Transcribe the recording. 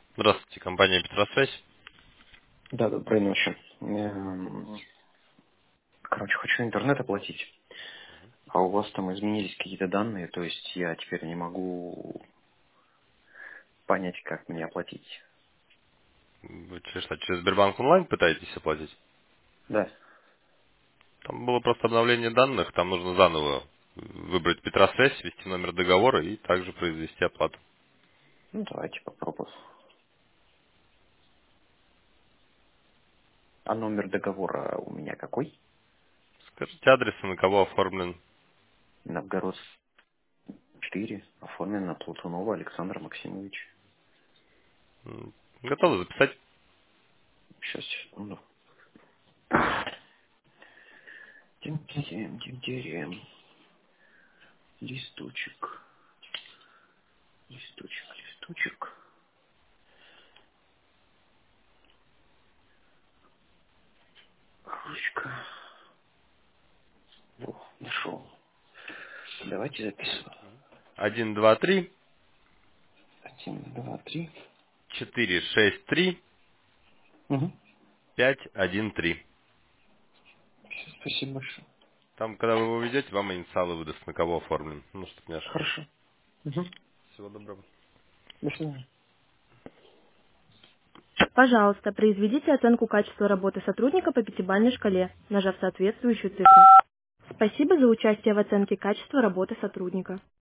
Здравствуйте, компания Петросвязь. Да, доброй ночи. Короче, хочу интернет оплатить, а у вас там изменились какие-то данные, то есть я теперь не могу понять, как мне оплатить. Вы через Сбербанк онлайн пытаетесь оплатить? Да. Там было просто обновление данных, там нужно заново выбрать Петросвязь, ввести номер договора и также произвести оплату. Ну, давайте попробуем. А номер договора у меня какой? Скажите адрес, на кого оформлен. Новгород 4, оформлен на Платунова Александра Максимовича. Готовы записать? Сейчас, секунду. Тем-тем-тем-тем. Листочек. Листочек. Ручка. Во, нашел. Давайте записываю. 123 Один, два, три. 463 Угу. 513. Всё, спасибо большое. Там, когда вы его введете, вам инициалы выдаст, на кого оформлен. Ну, чтобы не ошибаться. Хорошо. Угу. Всего доброго. До свидания. Пожалуйста, произведите оценку качества работы сотрудника по пятибалльной шкале, нажав соответствующую цифру. Спасибо за участие в оценке качества работы сотрудника.